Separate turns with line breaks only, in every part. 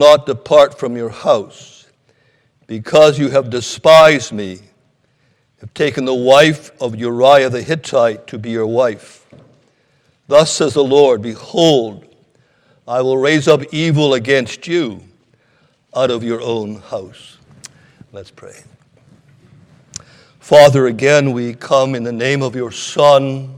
not depart from your house, because you have despised me, have taken the wife of Uriah the Hittite to be your wife. Thus says the Lord, behold, I will raise up evil against you out of your own house. Let's pray. Father, again we come in the name of your Son,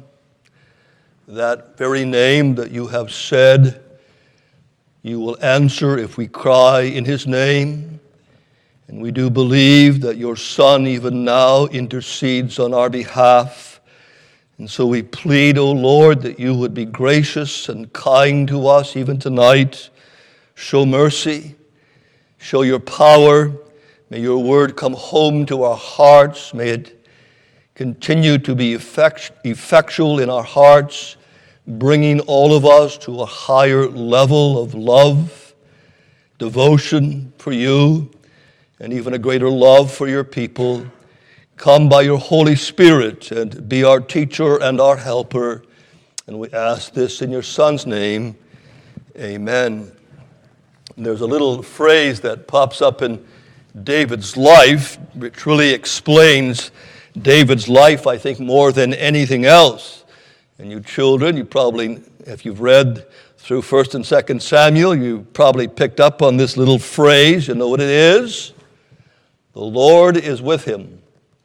that very name that you have said you will answer if we cry in his name. And we do believe that your Son even now intercedes on our behalf. And so we plead, O Lord, that you would be gracious and kind to us even tonight. Show mercy, show your power. May your word come home to our hearts. May it continue to be effectual in our hearts, bringing all of us to a higher level of love, devotion for you, and even a greater love for your people. Come by your Holy Spirit and be our teacher and our helper. And we ask this in your Son's name. Amen. And there's a little phrase that pops up in David's life, which really explains David's life, I think, more than anything else. And you children, you probably, if you've read through 1st and 2nd Samuel, you probably picked up on this little phrase. You know what it is? The Lord is with him.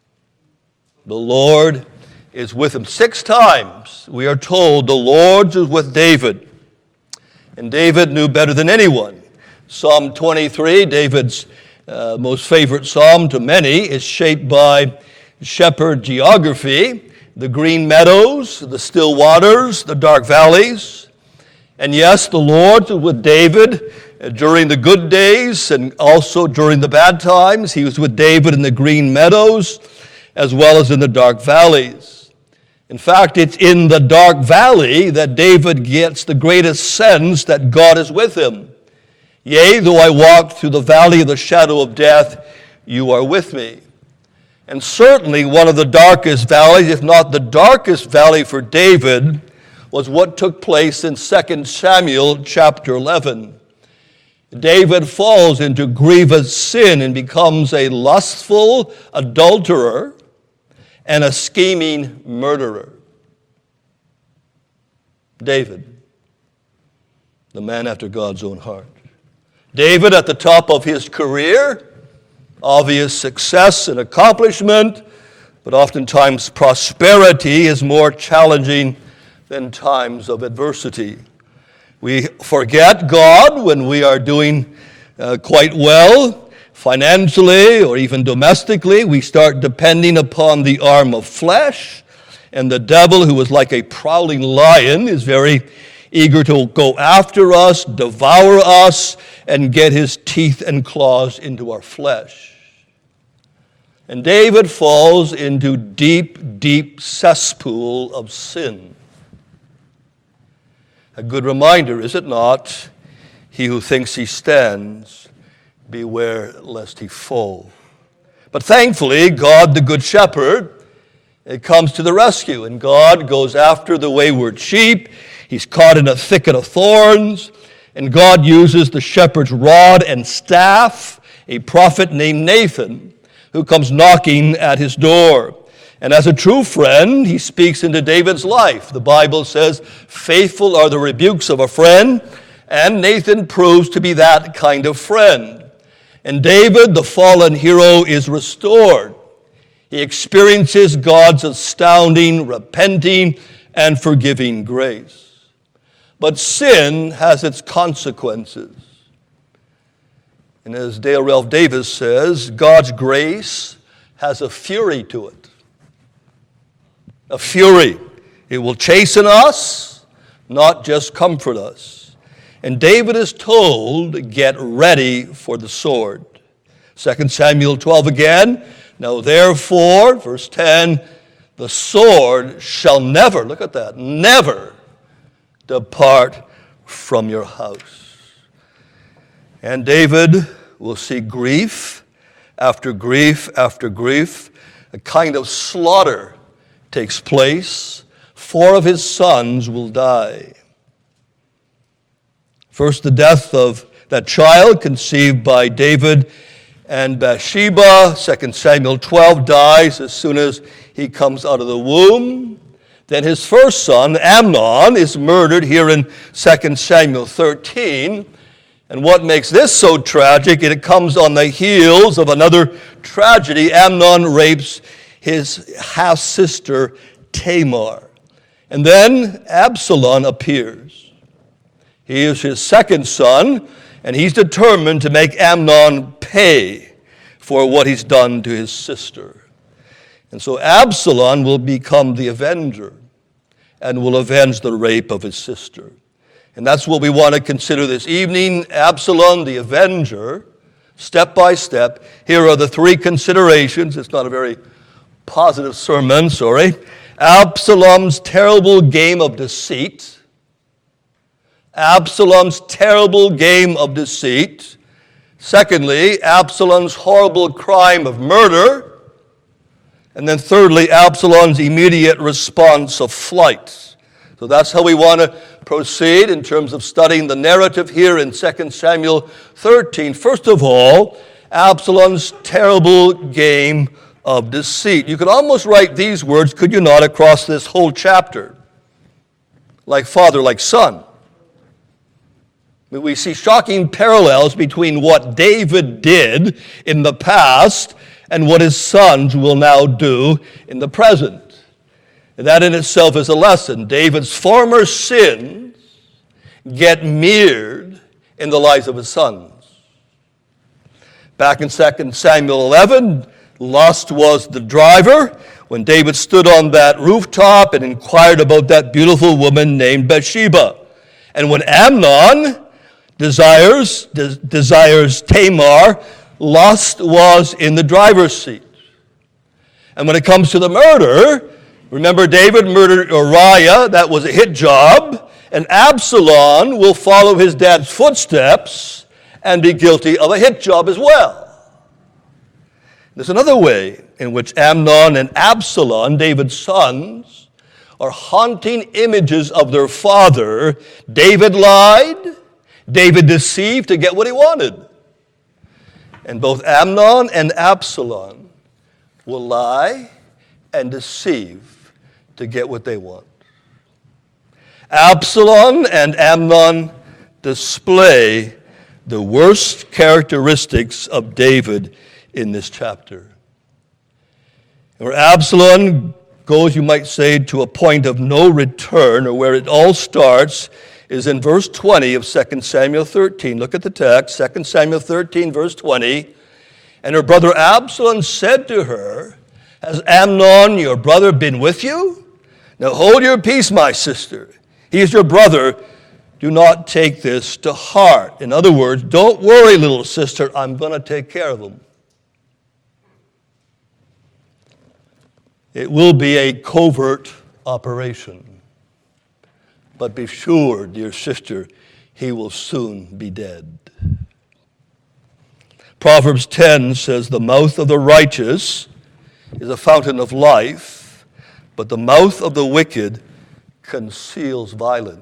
The Lord is with him. 6 times we are told the Lord is with David. And David knew better than anyone. Psalm 23, David's most favorite psalm to many, is shaped by shepherd geography. The green meadows, the still waters, the dark valleys. And yes, the Lord was with David during the good days and also during the bad times. He was with David in the green meadows as well as in the dark valleys. In fact, it's in the dark valley that David gets the greatest sense that God is with him. Yea, though I walk through the valley of the shadow of death, you are with me. And certainly one of the darkest valleys, if not the darkest valley for David, was what took place in 2 Samuel chapter 11. David falls into grievous sin and becomes a lustful adulterer and a scheming murderer. David, the man after God's own heart. David at the top of his career, obvious success and accomplishment, but oftentimes prosperity is more challenging than times of adversity. We forget God when we are doing quite well financially or even domestically. We start depending upon the arm of flesh, and the devil, who is like a prowling lion, is very eager to go after us, devour us, and get his teeth and claws into our flesh. And David falls into deep, deep cesspool of sin. A good reminder, is it not? He who thinks he stands, beware lest he fall. But thankfully, God, the good shepherd, comes to the rescue, and God goes after the wayward sheep. He's caught in a thicket of thorns, and God uses the shepherd's rod and staff, a prophet named Nathan, who comes knocking at his door. And as a true friend, he speaks into David's life. The Bible says, faithful are the rebukes of a friend, and Nathan proves to be that kind of friend. And David, the fallen hero, is restored. He experiences God's astounding, repenting, and forgiving grace. But sin has its consequences. And as Dale Ralph Davis says, God's grace has a fury to it. A fury. It will chasten us, not just comfort us. And David is told, get ready for the sword. 2 Samuel 12 again. Now therefore, verse 10, the sword shall never, look at that, never depart from your house. And David will see grief after grief after grief. A kind of slaughter takes place. 4 of his sons will die. First, the death of That child conceived by David and Bathsheba, 2 Samuel 12, dies as soon as he comes out of the womb. Then his first son, Amnon, is murdered here in 2 Samuel 13. And what makes this so tragic, it comes on the heels of another tragedy. Amnon rapes his half-sister Tamar. And then Absalom appears. He is his second son, and he's determined to make Amnon pay for what he's done to his sister. And so Absalom will become the avenger and will avenge the rape of his sister. And that's what we want to consider this evening. Absalom, the avenger, step by step. Here are the three considerations. It's not a very positive sermon, sorry. Absalom's terrible game of deceit. Absalom's terrible game of deceit. Secondly, Absalom's horrible crime of murder. And then thirdly, Absalom's immediate response of flight. So that's how we want to proceed in terms of studying the narrative here in 2 Samuel 13. First of all, Absalom's terrible game of deceit. You could almost write these words, could you not, across this whole chapter? Like father, like son. We see shocking parallels between what David did in the past and what his sons will now do in the present. And that in itself is a lesson. David's former sins get mirrored in the lives of his sons. Back in 2 Samuel 11, lust was the driver when David stood on that rooftop and inquired about that beautiful woman named Bathsheba. And when Amnon desires Tamar, lust was in the driver's seat. And when it comes to the murder, remember, David murdered Uriah. That was a hit job. And Absalom will follow his dad's footsteps and be guilty of a hit job as well. There's another way in which Amnon and Absalom, David's sons, are haunting images of their father. David lied. David deceived to get what he wanted. And both Amnon and Absalom will lie and deceive to get what they want. Absalom and Amnon display the worst characteristics of David in this chapter. Where Absalom goes, you might say, to a point of no return, or where it all starts, is in verse 20 of 2 Samuel 13. Look at the text, 2 Samuel 13, verse 20. And her brother Absalom said to her, "Has Amnon, your brother, been with you? Now hold your peace, my sister. He is your brother. Do not take this to heart." In other words, don't worry, little sister. I'm going to take care of him. It will be a covert operation. But be sure, dear sister, he will soon be dead. Proverbs 10 says, "The mouth of the righteous is a fountain of life, but the mouth of the wicked conceals violence."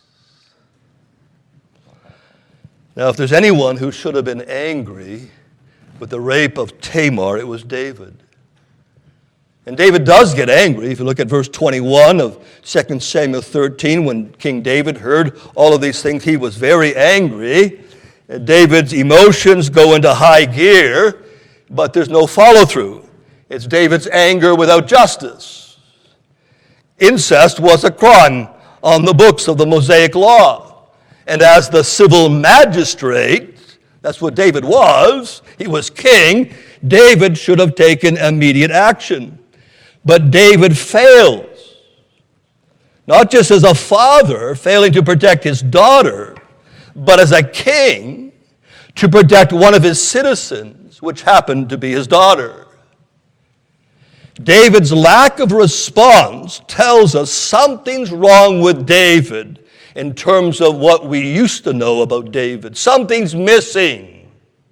Now, if there's anyone who should have been angry with the rape of Tamar, it was David. And David does get angry. If you look at verse 21 of 2 Samuel 13, when King David heard all of these things, he was very angry. David's emotions go into high gear, but there's no follow-through. It's David's anger without justice. Incest was a crime on the books of the Mosaic Law. And as the civil magistrate, that's what David was. He was king. David should have taken immediate action. But David fails. Not just as a father failing to protect his daughter, but as a king to protect one of his citizens, which happened to be his daughter. David's lack of response tells us something's wrong with David in terms of what we used to know about David. Something's missing.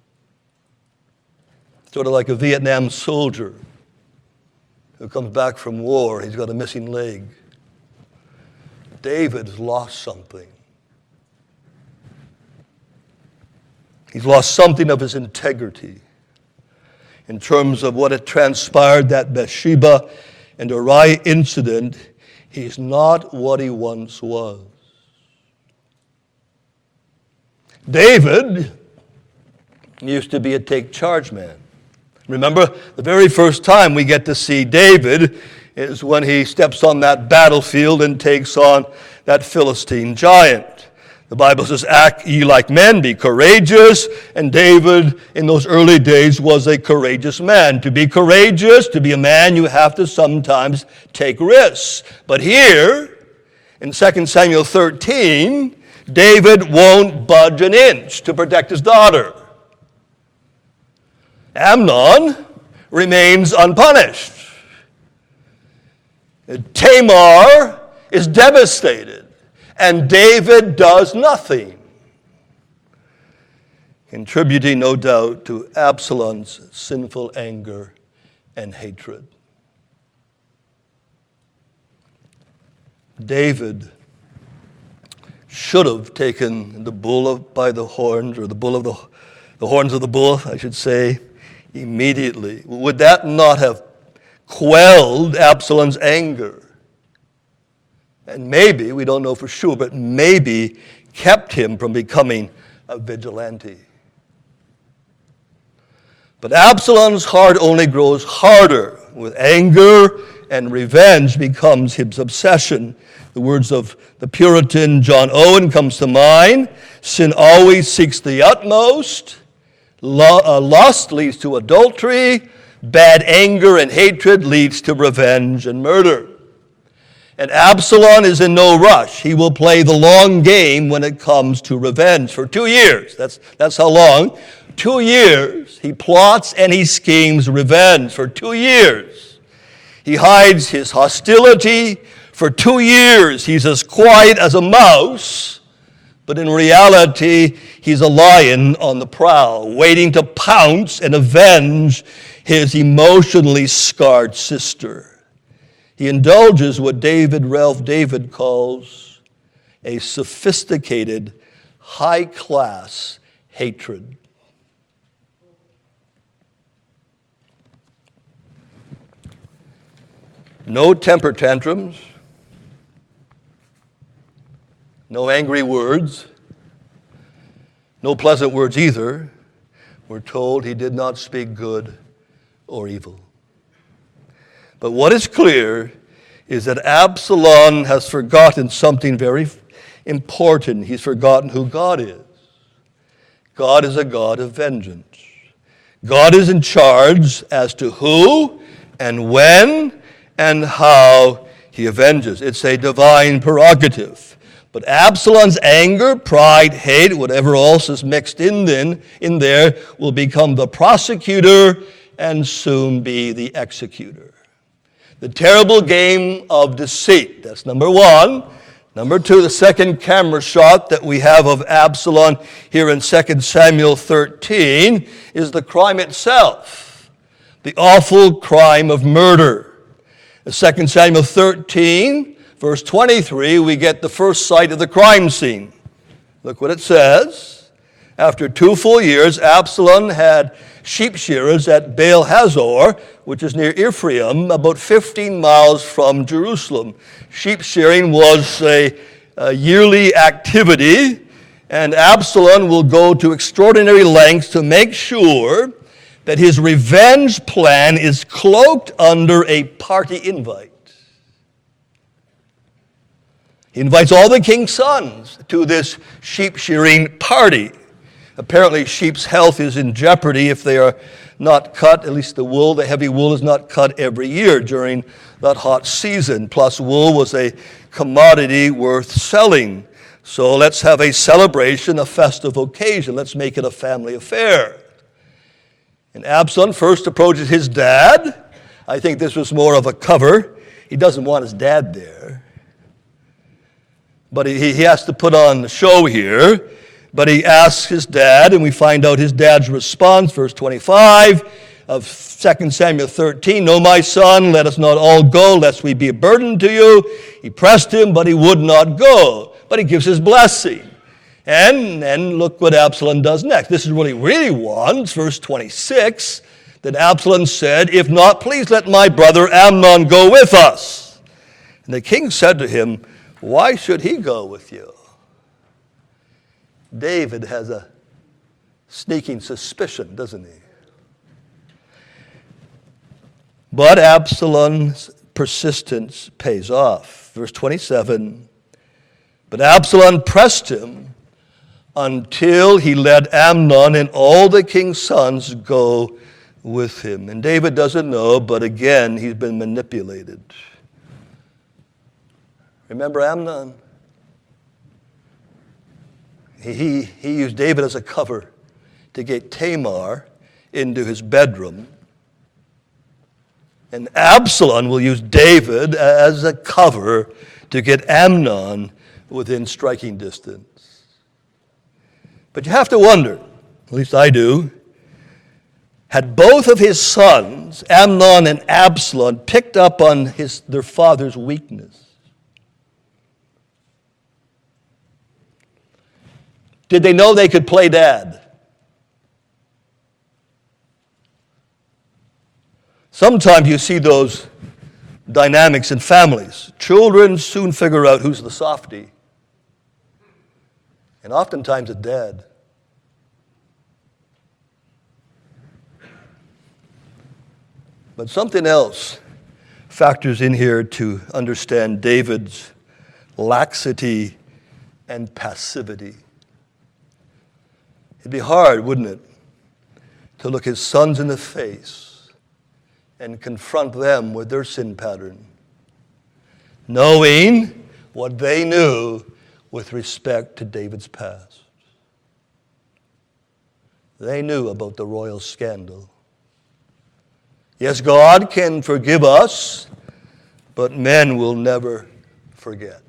Sort of like a Vietnam soldier who comes back from war. He's got a missing leg. David has lost something. He's lost something of his integrity in terms of what had transpired, that Bathsheba and Uriah incident. He's not what he once was. David used to be a take-charge man. Remember, the very first time we get to see David is when he steps on that battlefield and takes on that Philistine giant. The Bible says, act ye like men, be courageous. And David, in those early days, was a courageous man. To be courageous, to be a man, you have to sometimes take risks. But here, in 2 Samuel 13, David won't budge an inch to protect his daughter. Amnon remains unpunished. Tamar is devastated. And David does nothing, contributing, no doubt, to Absalom's sinful anger and hatred. David should have taken the bull by the horns, or the horns of the bull, I should say, immediately. Would that not have quelled Absalom's anger? And maybe, we don't know for sure, but maybe kept him from becoming a vigilante. But Absalom's heart only grows harder. With anger and revenge becomes his obsession. The words of the Puritan John Owen comes to mind. Sin always seeks the utmost. Lust leads to adultery. Bad anger and hatred leads to revenge and murder. And Absalom is in no rush. He will play the long game when it comes to revenge. For 2 years, that's how long. 2 years, he plots and he schemes revenge. For 2 years, he hides his hostility. For 2 years, he's as quiet as a mouse. But in reality, he's a lion on the prowl, waiting to pounce and avenge his emotionally scarred sister. He indulges what Ralph David calls a sophisticated, high-class hatred. No temper tantrums, no angry words, no pleasant words either. We're told he did not speak good or evil. But what is clear is that Absalom has forgotten something very important. He's forgotten who God is. God is a God of vengeance. God is in charge as to who and when and how he avenges. It's a divine prerogative. But Absalom's anger, pride, hate, whatever else is mixed in there, will become the prosecutor and soon be the executor. The terrible game of deceit. That's number one. Number two, the second camera shot that we have of Absalom here in 2 Samuel 13 is the crime itself. The awful crime of murder. In 2 Samuel 13, verse 23, we get the first sight of the crime scene. Look what it says. After 2 full years, Absalom had sheep shearers at Baal Hazor, which is near Ephraim, about 15 miles from Jerusalem. Sheep shearing was a yearly activity, and Absalom will go to extraordinary lengths to make sure that his revenge plan is cloaked under a party invite. He invites all the king's sons to this sheep shearing party. Apparently, sheep's health is in jeopardy if they are not cut. At least the heavy wool is not cut every year during that hot season. Plus, wool was a commodity worth selling. So let's have a celebration, a festive occasion. Let's make it a family affair. And Absalom first approaches his dad. I think this was more of a cover. He doesn't want his dad there. But he has to put on the show here. But he asks his dad, and we find out his dad's response, verse 25 of 2 Samuel 13, "No, my son, let us not all go, lest we be a burden to you." He pressed him, but he would not go. But he gives his blessing. And then look what Absalom does next. This is what he really wants. Verse 26, then Absalom said, if not, please let my brother Amnon go with us. And the king said to him, why should he go with you? David has a sneaking suspicion, doesn't he? But Absalom's persistence pays off. Verse 27, but Absalom pressed him until he let Amnon and all the king's sons go with him. And David doesn't know, but again, he's been manipulated. Remember Amnon? He used David as a cover to get Tamar into his bedroom. And Absalom will use David as a cover to get Amnon within striking distance. But you have to wonder, at least I do, had both of his sons, Amnon and Absalom, picked up on their father's weakness? Did they know they could play dad? Sometimes you see those dynamics in families. Children soon figure out who's the softy. And oftentimes it's dad. But something else factors in here to understand David's laxity and passivity. It'd be hard, wouldn't it, to look his sons in the face and confront them with their sin pattern, knowing what they knew with respect to David's past. They knew about the royal scandal. Yes, God can forgive us, but men will never forget.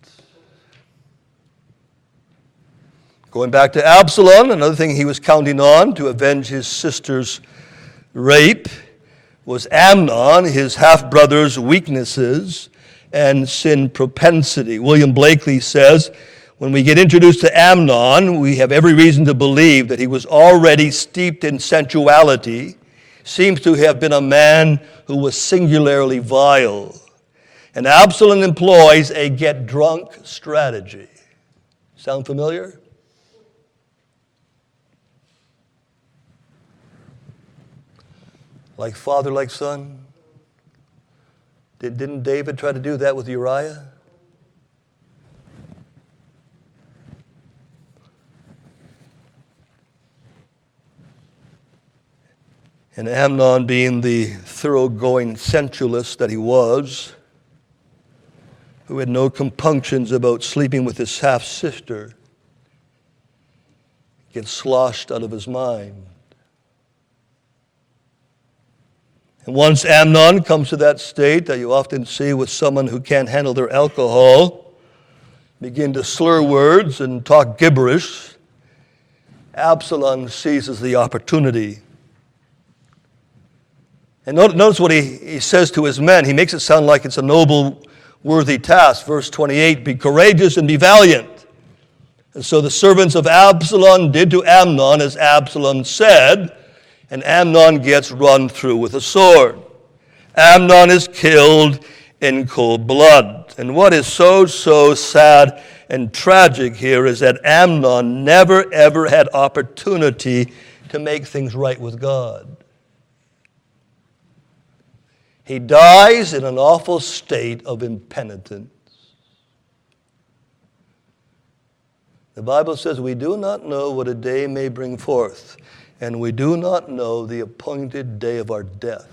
Going back to Absalom, another thing he was counting on to avenge his sister's rape was Amnon, his half-brother's weaknesses and sin propensity. William Blakely says, when we get introduced to Amnon, we have every reason to believe that he was already steeped in sensuality, seems to have been a man who was singularly vile. And Absalom employs a get-drunk strategy. Sound familiar? Like father, like son? Didn't David try to do that with Uriah? And Amnon, being the thoroughgoing sensualist that he was, who had no compunctions about sleeping with his half-sister, gets sloshed out of his mind. And once Amnon comes to that state that you often see with someone who can't handle their alcohol, begin to slur words and talk gibberish, Absalom seizes the opportunity. And notice what he says to his men. He makes it sound like it's a noble, worthy task. Verse 28, be courageous and be valiant. And so the servants of Absalom did to Amnon as Absalom said, and Amnon gets run through with a sword. Amnon is killed in cold blood. And what is so sad and tragic here is that Amnon never, ever had opportunity to make things right with God. He dies in an awful state of impenitence. The Bible says we do not know what a day may bring forth, and we do not know the appointed day of our death.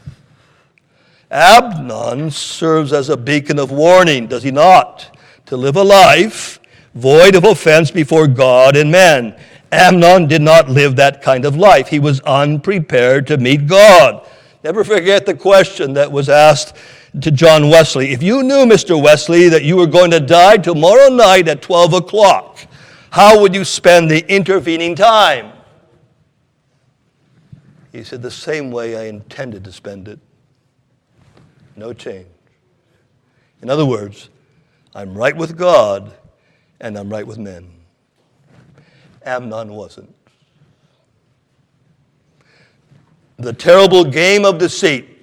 Amnon serves as a beacon of warning, does he not? To live a life void of offense before God and men. Amnon did not live that kind of life. He was unprepared to meet God. Never forget the question that was asked to John Wesley. If you knew, Mr. Wesley, that you were going to die tomorrow night at 12 o'clock, how would you spend the intervening time? He said, the same way I intended to spend it. No change. In other words, I'm right with God and I'm right with men. Amnon wasn't. The terrible game of deceit,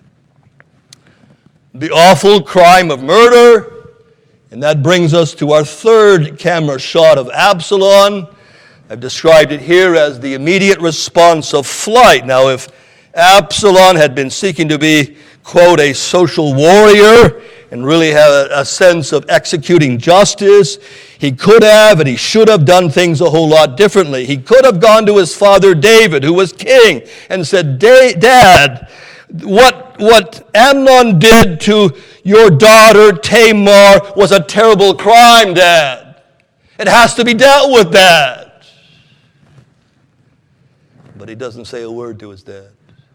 the awful crime of murder, and that brings us to our third camera shot of Absalom. I've described it here as the immediate response of flight. Now, if Absalom had been seeking to be, quote, a social warrior and really have a sense of executing justice, he could have and he should have done things a whole lot differently. He could have gone to his father David, who was king, and said, Dad, what Amnon did to your daughter Tamar was a terrible crime, Dad. It has to be dealt with, Dad. But he doesn't say a word to his dad.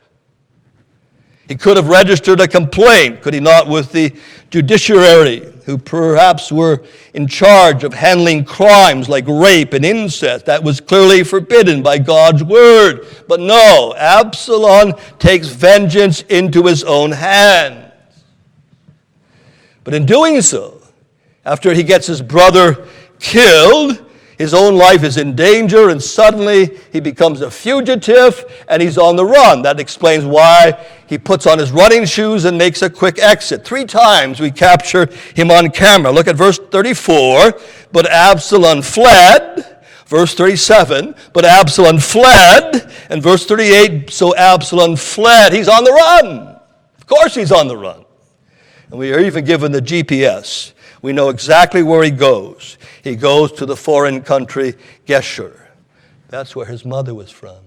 He could have registered a complaint, could he not, with the judiciary, who perhaps were in charge of handling crimes like rape and incest. That was clearly forbidden by God's word. But no, Absalom takes vengeance into his own hands. But in doing so, after he gets his brother killed, his own life is in danger, and suddenly he becomes a fugitive, and he's on the run. That explains why he puts on his running shoes and makes a quick exit. 3 times we capture him on camera. Look at verse 34. But Absalom fled. Verse 37. But Absalom fled. And verse 38. So Absalom fled. He's on the run. Of course he's on the run. And we are even given the GPS. We know exactly where he goes. He goes to the foreign country, Geshur. That's where his mother was from.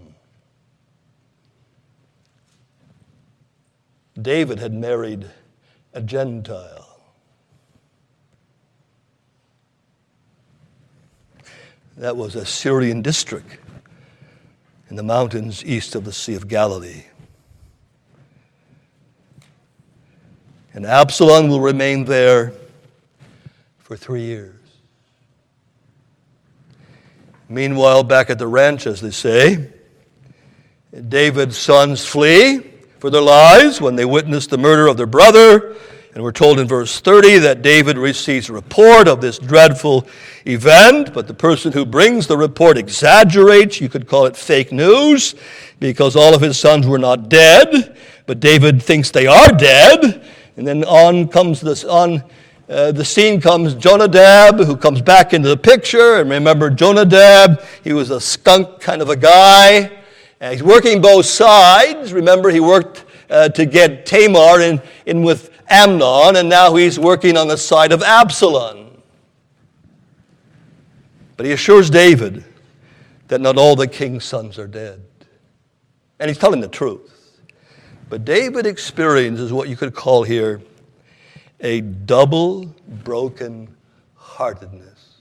David had married a Gentile. That was a Syrian district in the mountains east of the Sea of Galilee. And Absalom will remain there for 3 years. Meanwhile, back at the ranch, as they say, David's sons flee for their lives when they witness the murder of their brother. And we're told in verse 30 that David receives a report of this dreadful event, but the person who brings the report exaggerates. You could call it fake news, because all of his sons were not dead, but David thinks they are dead. And then the scene comes Jonadab, who comes back into the picture. And remember, Jonadab, he was a skunk kind of a guy. And he's working both sides. Remember, he worked to get Tamar in with Amnon, and now he's working on the side of Absalom. But he assures David that not all the king's sons are dead. And he's telling the truth. But David experiences what you could call here a double broken heartedness.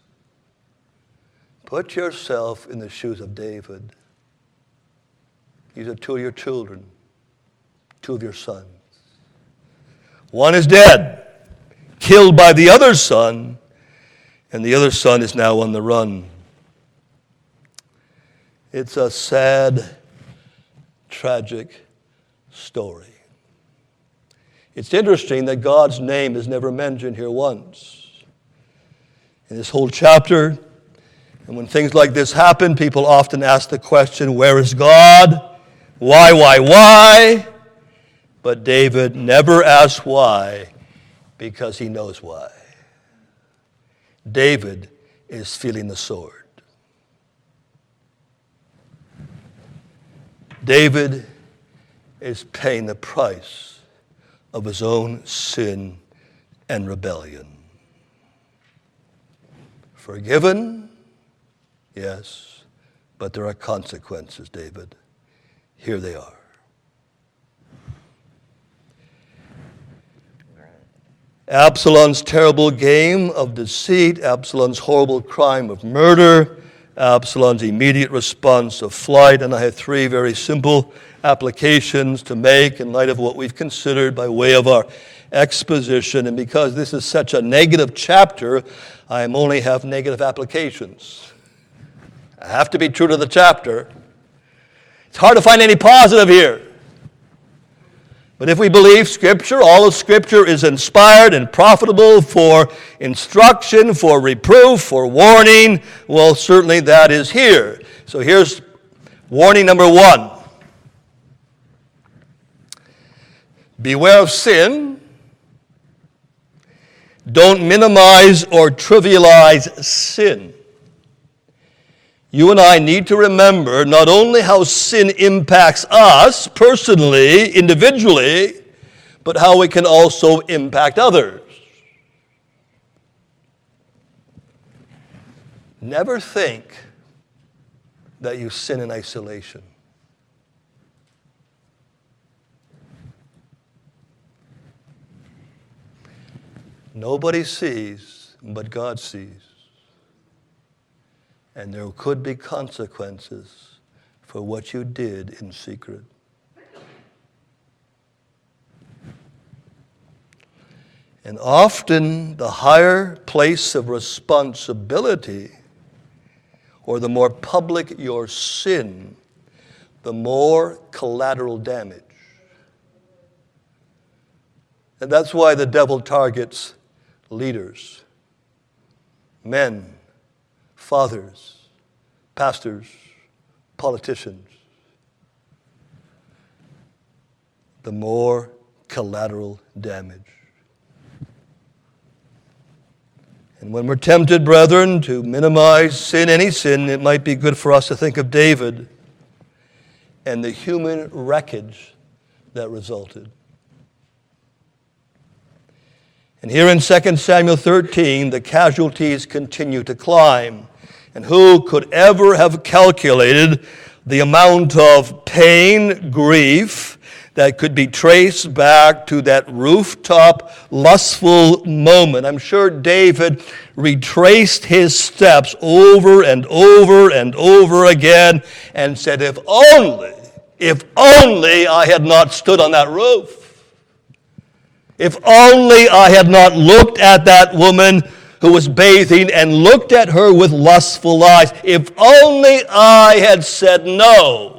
Put yourself in the shoes of David. These are 2 of your children, 2 of your sons. One is dead, killed by the other son, and the other son is now on the run. It's a sad, tragic story. It's interesting that God's name is never mentioned here once. In this whole chapter, and when things like this happen, people often ask the question, where is God? Why? But David never asks why, because he knows why. David is feeling the sword. David is paying the price of his own sin and rebellion. Forgiven? Yes, but there are consequences, David. Here they are. Absalom's terrible game of deceit, Absalom's horrible crime of murder, Absalom's immediate response of flight, and I have 3 very simple applications to make in light of what we've considered by way of our exposition. And because this is such a negative chapter, I only have negative applications. I have to be true to the chapter. It's hard to find any positive here. But if we believe Scripture, all of Scripture is inspired and profitable for instruction, for reproof, for warning, well, certainly that is here. So here's warning number 1. Beware of sin. Don't minimize or trivialize sin. You and I need to remember not only how sin impacts us personally, individually, but how it can also impact others. Never think that you sin in isolation. Nobody sees, but God sees. And there could be consequences for what you did in secret. And often the higher place of responsibility, or the more public your sin, the more collateral damage. And that's why the devil targets leaders, men, fathers, pastors, politicians. The more collateral damage. And when we're tempted, brethren, to minimize sin, any sin, it might be good for us to think of David and the human wreckage that resulted. And here in 2 Samuel 13, the casualties continue to climb. And who could ever have calculated the amount of pain, grief that could be traced back to that rooftop lustful moment? I'm sure David retraced his steps over and over and over again and said, if only I had not stood on that roof. If only I had not looked at that woman who was bathing and looked at her with lustful eyes. If only I had said no.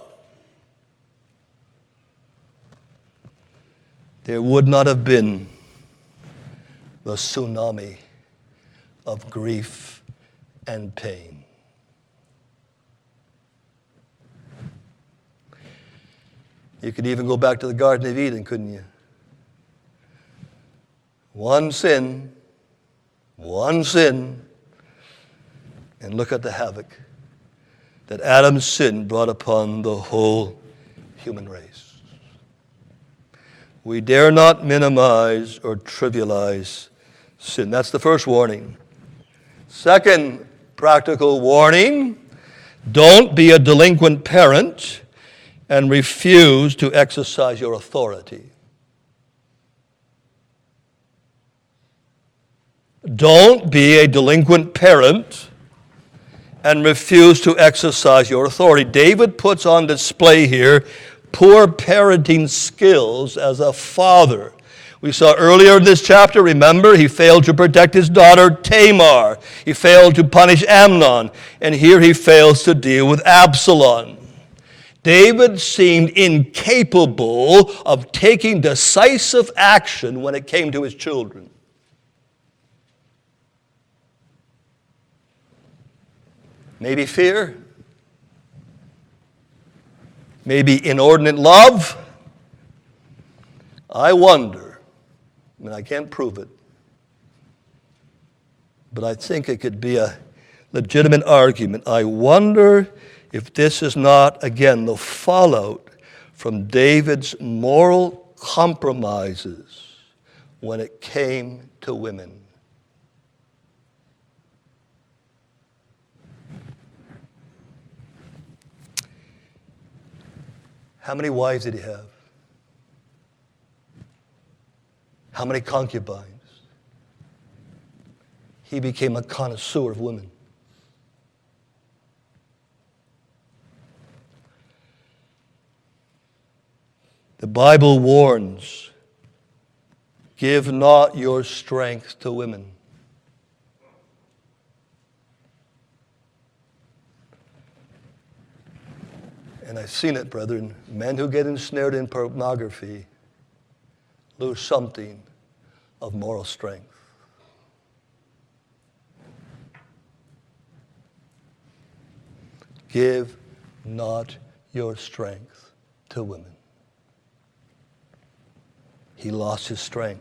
There would not have been the tsunami of grief and pain. You could even go back to the Garden of Eden, couldn't you? One sin, and look at the havoc that Adam's sin brought upon the whole human race. We dare not minimize or trivialize sin. That's the first warning. Second practical warning, don't be a delinquent parent and refuse to exercise your authority. Don't be a delinquent parent and refuse to exercise your authority. David puts on display here poor parenting skills as a father. We saw earlier in this chapter, remember, he failed to protect his daughter Tamar. He failed to punish Amnon. And here he fails to deal with Absalom. David seemed incapable of taking decisive action when it came to his children. Maybe fear, maybe inordinate love. I wonder, I can't prove it, but I think it could be a legitimate argument. I wonder if this is not, again, the fallout from David's moral compromises when it came to women. How many wives did he have? How many concubines? He became a connoisseur of women. The Bible warns, give not your strength to women. And I've seen it, brethren. Men who get ensnared in pornography lose something of moral strength. Give not your strength to women. He lost his strength.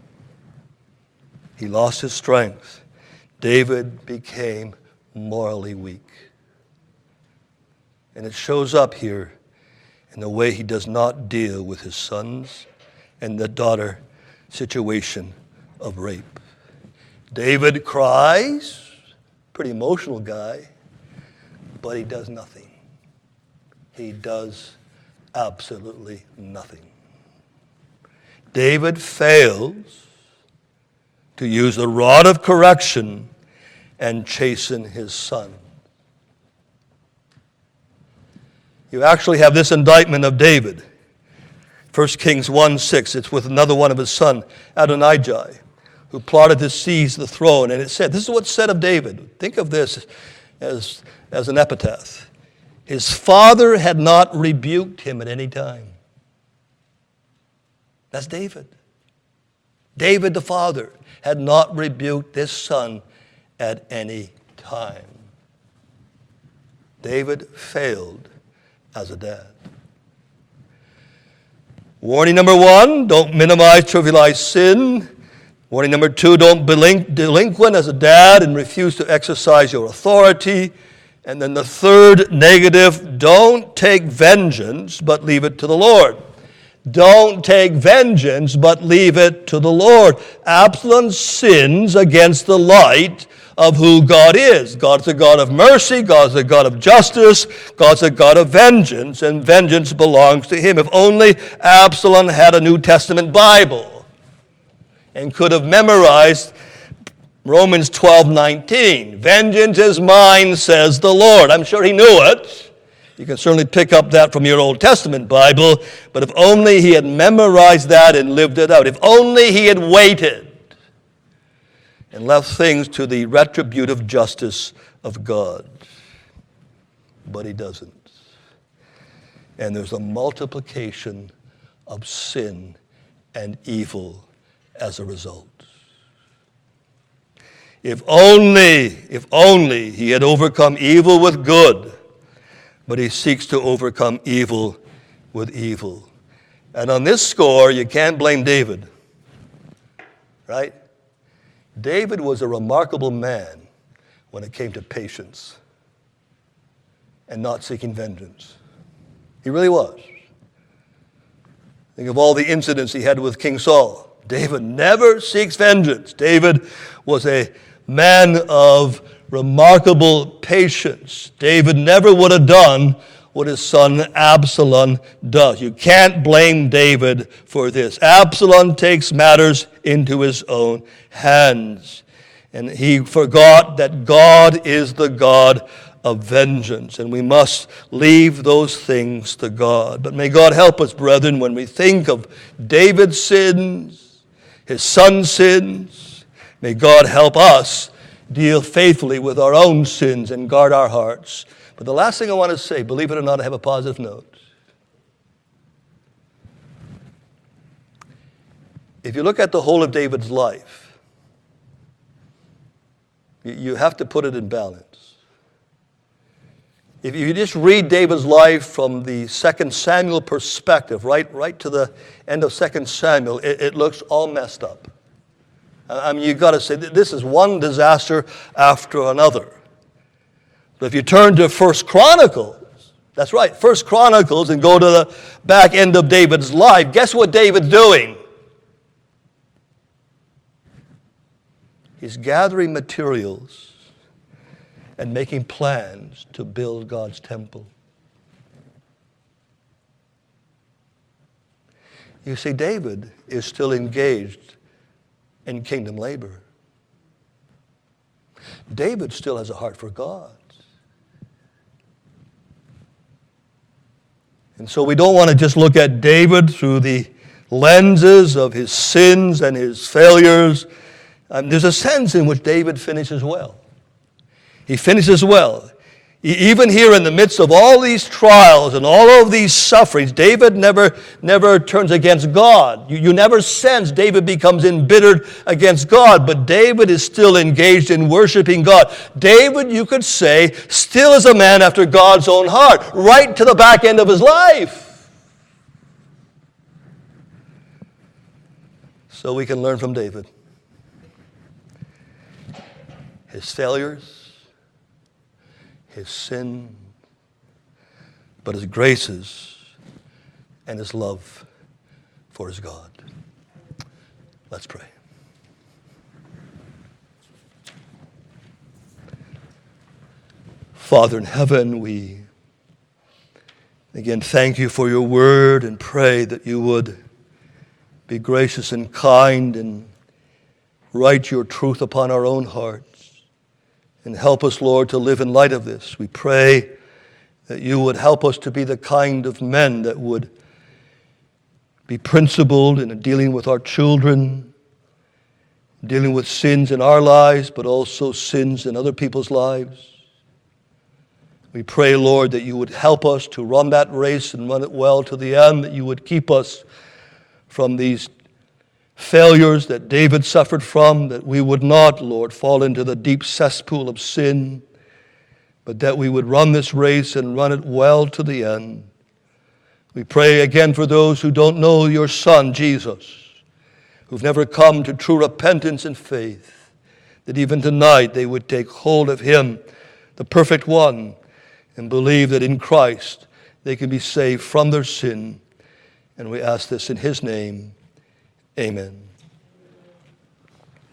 He lost his strength. David became morally weak. And it shows up here in the way he does not deal with his sons and the daughter situation of rape. David cries, pretty emotional guy, but he does nothing. He does absolutely nothing. David fails to use the rod of correction and chasten his son. You actually have this indictment of David. 1 Kings 1:6. It's with another one of his son, Adonijah, who plotted to seize the throne. And it said, this is what's said of David. Think of this as an epitaph. His father had not rebuked him at any time. That's David. David the father had not rebuked this son at any time. David failed as a dad. Warning number 1, don't minimize, trivialize sin. Warning number 2, don't be delinquent as a dad and refuse to exercise your authority. And then the third negative, don't take vengeance, but leave it to the Lord. Don't take vengeance, but leave it to the Lord. Absalom sins against the light of who God is. God's a God of mercy. God's a God of justice. God's a God of vengeance, and vengeance belongs to him. If only Absalom had a New Testament Bible and could have memorized Romans 12:19. Vengeance is mine, says the Lord. I'm sure he knew it. You can certainly pick up that from your Old Testament Bible, but if only he had memorized that and lived it out. If only he had waited and left things to the retributive justice of God. But he doesn't. And there's a multiplication of sin and evil as a result. If only he had overcome evil with good, but he seeks to overcome evil with evil. And on this score, you can't blame David, right? David was a remarkable man when it came to patience and not seeking vengeance. He really was. Think of all the incidents he had with King Saul. David never seeks vengeance. David was a man of remarkable patience. David never would have done what his son Absalom does. You can't blame David for this. Absalom takes matters into his own hands. And he forgot that God is the God of vengeance, and we must leave those things to God. But may God help us, brethren, when we think of David's sins, his son's sins. May God help us deal faithfully with our own sins and guard our hearts. But the last thing I want to say, believe it or not, I have a positive note. If you look at the whole of David's life, you have to put it in balance. If you just read David's life from the 2 Samuel perspective, right to the end of 2 Samuel, it looks all messed up. I mean, you've got to say, this is one disaster after another. But if you turn to 1 Chronicles, that's right, 1 Chronicles, and go to the back end of David's life, guess what David's doing? He's gathering materials and making plans to build God's temple. You see, David is still engaged in kingdom labor. David still has a heart for God. And so we don't want to just look at David through the lenses of his sins and his failures. There's a sense in which David finishes well. He finishes well. Even here in the midst of all these trials and all of these sufferings, David never turns against God. You never sense David becomes embittered against God, but David is still engaged in worshiping God. David, you could say, still is a man after God's own heart, right to the back end of his life. So we can learn from David. His failures, his sin, but his graces and his love for his God. Let's pray. Father in heaven, we again thank you for your word and pray that you would be gracious and kind and write your truth upon our own hearts. And help us, Lord, to live in light of this. We pray that you would help us to be the kind of men that would be principled in dealing with our children, dealing with sins in our lives, but also sins in other people's lives. We pray, Lord, that you would help us to run that race and run it well to the end, that you would keep us from these failures that David suffered from, that we would not, Lord, fall into the deep cesspool of sin, but that we would run this race and run it well to the end. We pray again for those who don't know your Son, Jesus, who've never come to true repentance and faith, that even tonight they would take hold of him, the perfect one, and believe that in Christ they can be saved from their sin. And we ask this in his name. Amen.